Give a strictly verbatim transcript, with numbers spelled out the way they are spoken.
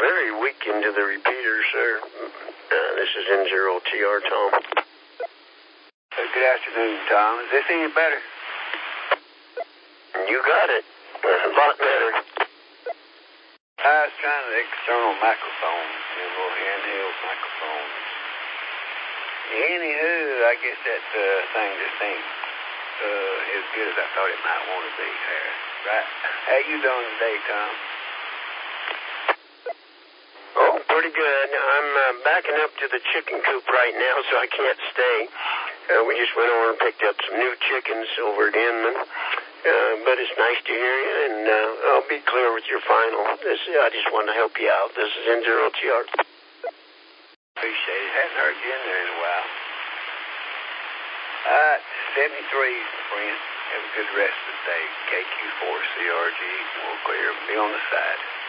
very weak into the repeater, sir. Uh, this is N zero T R, Tom. Uh, good afternoon, Tom. Is this any better? You got it. A lot better. I was trying the external microphone, you know, little handheld microphone. Anywho, I guess that uh, thing just ain't uh, as good as I thought it might want to be here. Right? How you doing today, Tom? Oh, pretty good. I'm uh, backing up to the chicken coop right now, so I can't stay. Uh, we just went over and picked up some new chickens over at Inman. Uh, but it's nice to hear you, and uh, I'll be clear with your final. This, I just wanted to help you out. This is N zero T R. Appreciate it. Hadn't heard you in there in a while. All right, seventy-three, friend. Have a good rest of the day. K Q four C R G. We'll clear. Be on the side.